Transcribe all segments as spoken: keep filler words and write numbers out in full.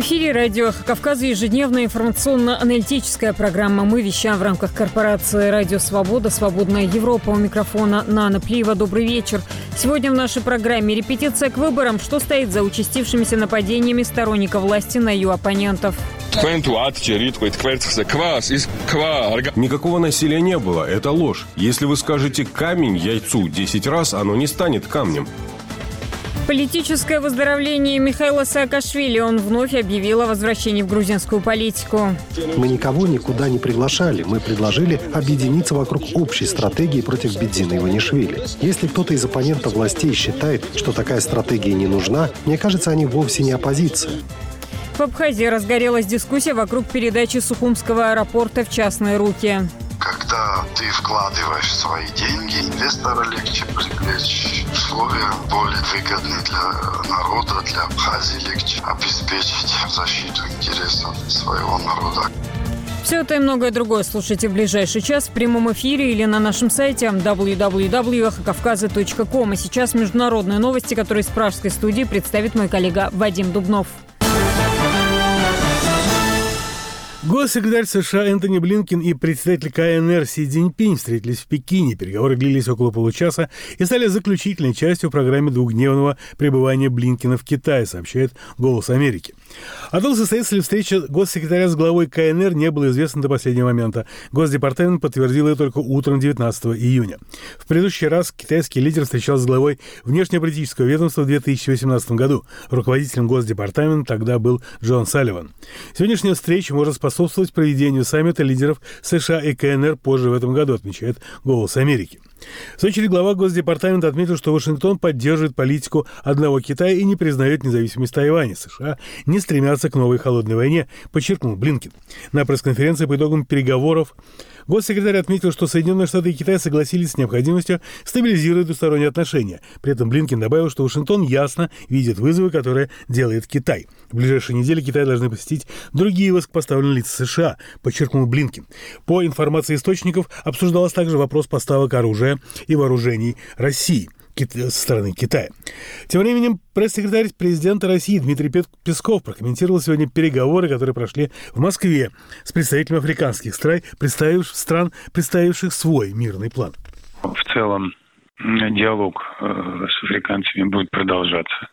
эфире радио «Эхо Кавказа» ежедневная информационно-аналитическая программа. Мы вещаем в рамках корпорации «Радио Свобода», «Свободная Европа». У микрофона Нана Плиева. Добрый вечер. Сегодня в нашей программе репетиция к выборам. Что стоит за участившимися нападениями сторонников власти на ее оппонентов? Никакого насилия не было. Это ложь. Если вы скажете «камень яйцу» десять раз, оно не станет камнем. Политическое выздоровление Михаила Саакашвили. Он вновь объявил о возвращении в грузинскую политику. Мы никого никуда не приглашали. Мы предложили объединиться вокруг общей стратегии против Бедзина Иванишвили. Если кто-то из оппонентов властей считает, что такая стратегия не нужна, мне кажется, они вовсе не оппозиция. В Абхазии разгорелась дискуссия вокруг передачи Сухумского аэропорта в частные руки. Когда ты вкладываешь свои деньги, инвестора легче привлечь, условия более выгодные для народа, для Абхазии легче обеспечить защиту интересов своего народа. Все это и многое другое слушайте в ближайший час в прямом эфире или на нашем сайте дабл ю дабл ю дабл ю точка эхо кавказа точка ком. И сейчас международные новости, которые из пражской студии представит мой коллега Вадим Дубнов. Госсекретарь США Энтони Блинкен и председатель ка эн эр Си Цзиньпинь встретились в Пекине. Переговоры длились около получаса и стали заключительной частью программы двухдневного пребывания Блинкена в Китае, сообщает «Голос Америки». О том, состоится ли встреча госсекретаря с главой ка эн эр, не было известно до последнего момента. Госдепартамент подтвердил ее только утром девятнадцатого июня. В предыдущий раз китайский лидер встречался с главой внешнеполитического ведомства в две тысячи восемнадцатом году. Руководителем Госдепартамента тогда был Джон Салливан. Сегодняшняя встреча может способствовать проведению саммита лидеров США и ка эн эр позже в этом году, отмечает «Голос Америки». В свою очередь, глава Госдепартамента отметил, что Вашингтон поддерживает политику одного Китая и не признает независимость Тайваня. США не стремятся к новой холодной войне, подчеркнул Блинкен. На пресс-конференции по итогам переговоров госсекретарь отметил, что Соединенные Штаты и Китай согласились с необходимостью стабилизировать двусторонние отношения. При этом Блинкен добавил, что Вашингтон ясно видит вызовы, которые делает Китай. В ближайшие недели Китай должны посетить другие высокопоставленные лица США, подчеркнул Блинкен. По информации источников, обсуждался также вопрос поставок оружия и вооружений России со стороны Китая. Тем временем пресс-секретарь президента России Дмитрий Песков прокомментировал сегодня переговоры, которые прошли в Москве с представителями африканских стран, представивших, стран, представивших свой мирный план. В целом диалог с африканцами будет продолжаться.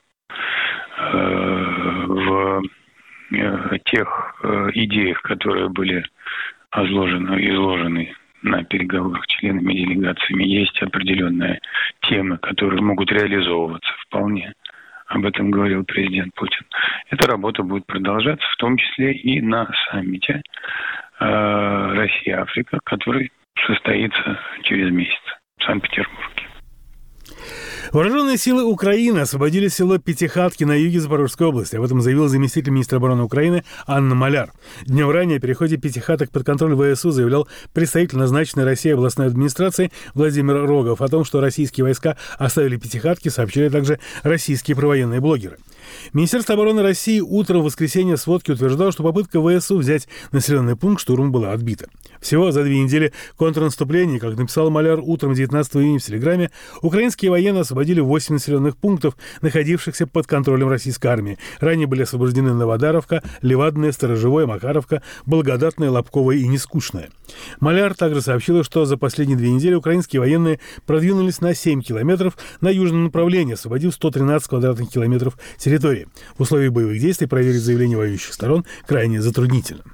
В тех идеях, которые были изложены, изложены на переговорах с членами делегациями, есть определенные темы, которые могут реализовываться вполне. Об этом говорил президент Путин. Эта работа будет продолжаться, в том числе и на саммите э, Россия-Африка, который состоится через месяц в Санкт-Петербурге. Вооруженные силы Украины освободили село Пятихатки на юге Запорожской области. Об этом заявил заместитель министра обороны Украины Анна Маляр. Днем ранее о переходе Пятихаток под контроль вэ эс у заявлял представитель назначенной Россией областной администрации Владимир Рогов. О том, что российские войска оставили Пятихатки, сообщили также российские провоенные блогеры. Министерство обороны России утром в воскресенье в сводке утверждало, что попытка вэ эс у взять населенный пункт штурмом была отбита. Всего за две недели контрнаступления, как написал Маляр утром девятнадцатого июня в Телеграме, украинские военные освободили восемь населенных пунктов, находившихся под контролем российской армии. Ранее были освобождены Новодаровка, Левадное, Сторожевое, Макаровка, Благодатное, Лобковое и Нескучное. Маляр также сообщила, что за последние две недели украинские военные продвинулись на семь километров на южном направлении, освободив сто тринадцать квадратных километров территории. В условиях боевых действий проверить заявления воюющих сторон крайне затруднительно.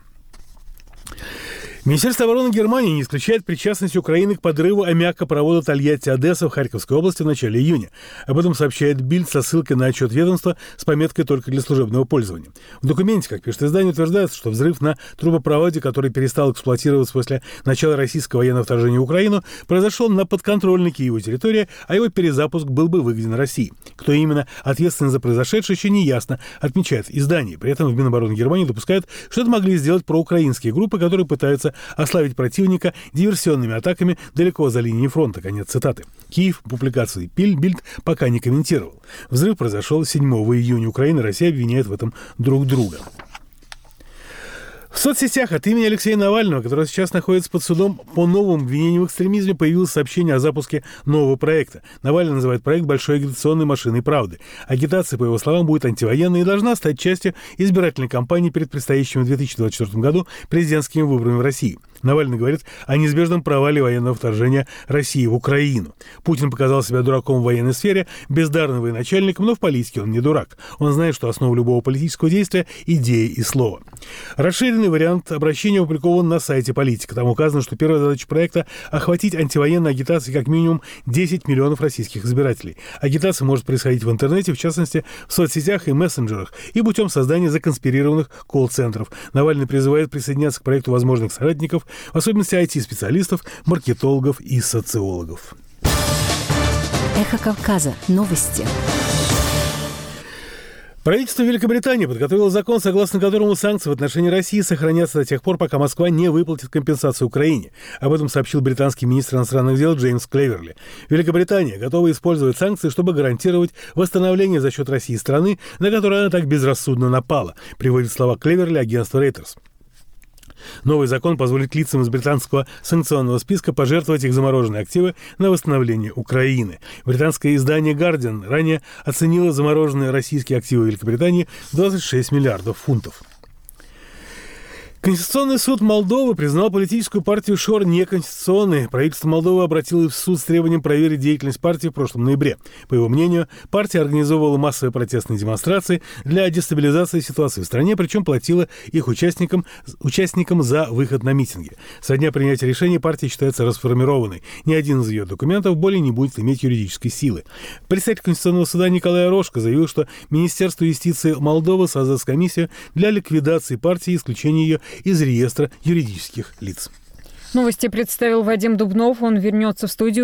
Министерство обороны Германии не исключает причастность Украины к подрыву аммиакопровода Тольятти-Одесса в Харьковской области в начале июня. Об этом сообщает Бильд со ссылкой на отчет ведомства с пометкой «Только для служебного пользования». В документе, как пишет издание, утверждается, что взрыв на трубопроводе, который перестал эксплуатироваться после начала российского военного вторжения в Украину, произошел на подконтрольной Киеву территории, а его перезапуск был бы выгоден России. Кто именно ответственен за произошедшее, еще не ясно, отмечает издание. При этом в Минобороны Германии допускают, что это могли сделать проукраинские группы, которые пытаются ослабить противника диверсионными атаками далеко за линией фронта. Конец цитаты. Киев публикации Бильд пока не комментировал. Взрыв произошел седьмого июня. Украина и Россия обвиняют в этом друг друга. В В соцсетях от имени Алексея Навального, который сейчас находится под судом по новым обвинениям в экстремизме, появилось сообщение о запуске нового проекта. Навальный называет проект «Большой агитационной машиной правды». Агитация, по его словам, будет антивоенной и должна стать частью избирательной кампании перед предстоящими в две тысячи двадцать четвёртом году президентскими выборами в России. Навальный говорит о неизбежном провале военного вторжения России в Украину. Путин показал себя дураком в военной сфере, бездарным военачальником, но в политике он не дурак. Он знает, что основа любого политического действия – идея и слово. Расширенный вариант обращения опубликован на сайте «Политика». Там указано, что первая задача проекта – охватить антивоенной агитацией как минимум десять миллионов российских избирателей. Агитация может происходить в интернете, в частности, в соцсетях и мессенджерах, и путем создания законспирированных колл-центров. Навальный призывает присоединяться к проекту возможных соратников, в особенности ай ти-специалистов, маркетологов и социологов. Эхо Кавказа. Новости. Правительство Великобритании подготовило закон, согласно которому санкции в отношении России сохранятся до тех пор, пока Москва не выплатит компенсацию Украине. Об этом сообщил британский министр иностранных дел Джеймс Клеверли. Великобритания готова использовать санкции, чтобы гарантировать восстановление за счет России страны, на которую она так безрассудно напала, приводит слова Клеверли агентство Reuters. Новый закон позволит лицам из британского санкционного списка пожертвовать их замороженные активы на восстановление Украины. Британское издание «Гардиан» ранее оценило замороженные российские активы Великобритании в двадцать шесть миллиардов фунтов. Конституционный суд Молдовы признал политическую партию ШОР неконституционной. Правительство Молдовы обратилось в суд с требованием проверить деятельность партии в прошлом ноябре. По его мнению, партия организовывала массовые протестные демонстрации для дестабилизации ситуации в стране, причем платила их участникам, участникам за выход на митинги. Со дня принятия решения партия считается расформированной. Ни один из ее документов более не будет иметь юридической силы. Председатель Конституционного суда Николай Орошко заявил, что Министерство юстиции Молдовы создаст комиссию для ликвидации партии и исключения ее из реестра юридических лиц. Новости представил Вадим Дубнов. Он вернется в студию